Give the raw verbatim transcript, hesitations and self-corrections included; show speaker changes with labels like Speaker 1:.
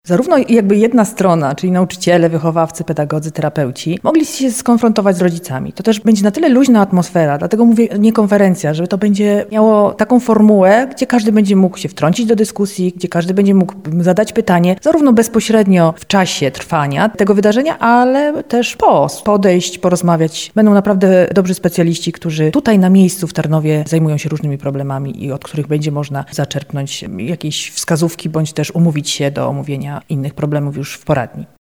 Speaker 1: zarówno jakby jedna strona, czyli nauczyciele, wychowawcy, pedagodzy, terapeuci, mogli się skonfrontować z rodzicami. To też będzie na tyle luźna atmosfera, dlatego mówię nie konferencja, żeby to będzie miało taką formułę, gdzie każdy będzie mógł się wtrącić do dyskusji, gdzie każdy będzie mógł zadać pytanie, zarówno bezpośrednio w czasie trwania tego wydarzenia, ale też po, podejść, porozmawiać. Będą naprawdę dobrzy specjaliści, którzy tutaj na miejscu w Tarnowie zajmują się różnymi problemami i od których będzie można zaczerpnąć jakieś wskazówki, bądź też umówić się do omówienia innych problemów już w poradni.